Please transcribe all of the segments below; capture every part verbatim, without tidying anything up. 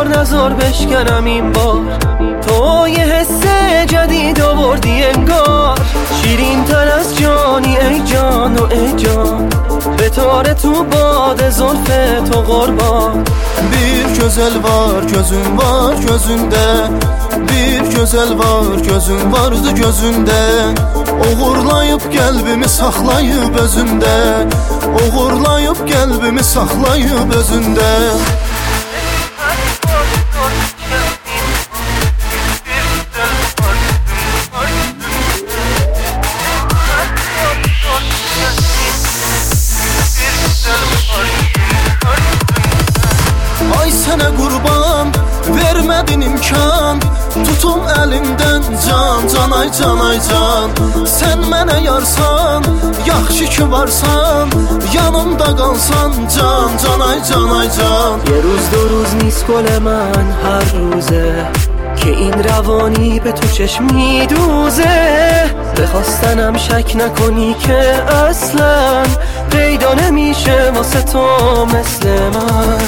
بار نزار بشکنم این بار، تو یه حس جدید آوردی انگار، شیرین تر از جانی ای جان و ای جان، به تاره تو باد زلف تو قربان. Bir gözəl var gözün var gözündə, bir gözəl var gözün vardı gözündə, uğurlayıb qəlbimi saxlayıb özündə, uğurlayıb qəlbimi saxlayıb özündə. Ay sənə qurban, vermədin imkan, tutum əlimdən can, can ay can ay can. Sən mənə yarsan, yaxşı ki varsan, yanımda qalsan can, can ay can ay can. یه روز دو روز نیست گل من هر روزه، که این روانی به تو چشم میدوزه، بخواستنم شک نکنی که اصلا پیدا نمیشه واسه تو مثل من.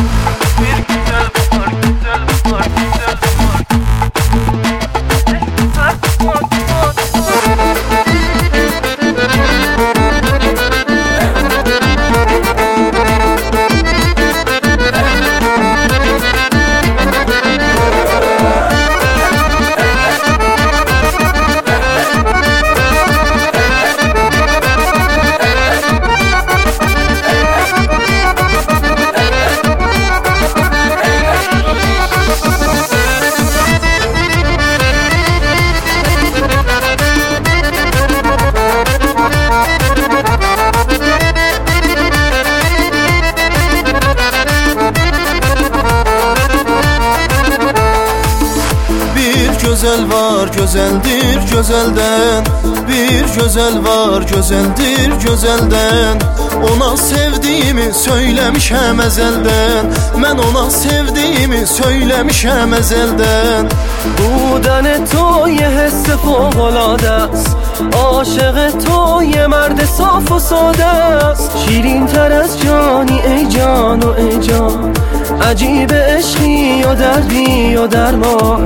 Gözəl var, gözəldir gözəldən, bir gözəl var, gözəldir gözəldən. Ona sevdiyimi söyləmişəm əzəldən, mən ona sevdiyimi söyləmişəm əzəldən. بودن تو یه حس فوق‌العاده است، عاشق تو یه مرد صاف و ساده است، شیرین تر از جانی ای جان و ای جان، عجیب عشقی و دردی و درمان.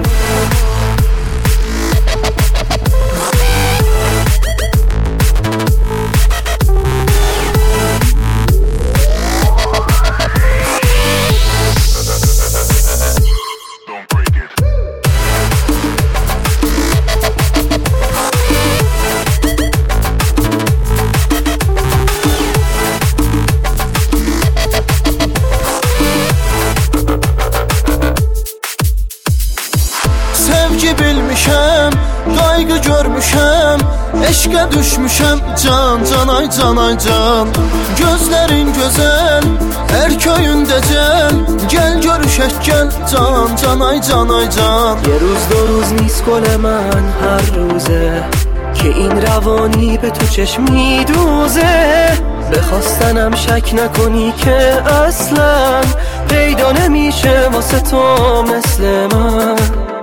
Sevgi bilmişəm, qayğı görmüşəm, eşqə düşmüşəm can, can ay can ay can. Gözlərin gözəl, erköyün decəl, gəl görüşək gəl can, can ay can ay can. یه روز دو روز نیست گل من هر روزه، که این روانی به تو چشم میدوزه، بخواستنم شک نکنی که اصلا پیدا نمیشه واسه تو مثل من.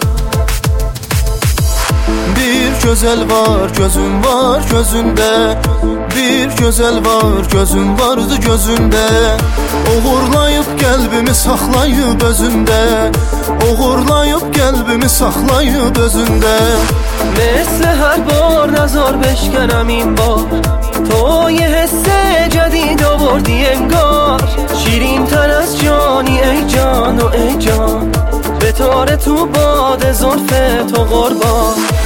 Bir gözəl var gözün var gözündə, bir gözəl var gözün vardı gözündə, uğurlayıb qəlbimi saxlayıb özündə, uğurlayıb qəlbimi saxlayıb özündə. مثل هر بار نزار بشکنم این بار، تو یه حس جدید آوردی انگار، شیرین تر از جانی ای جان و ای جان، به تاره تو باد زلف تو قربان.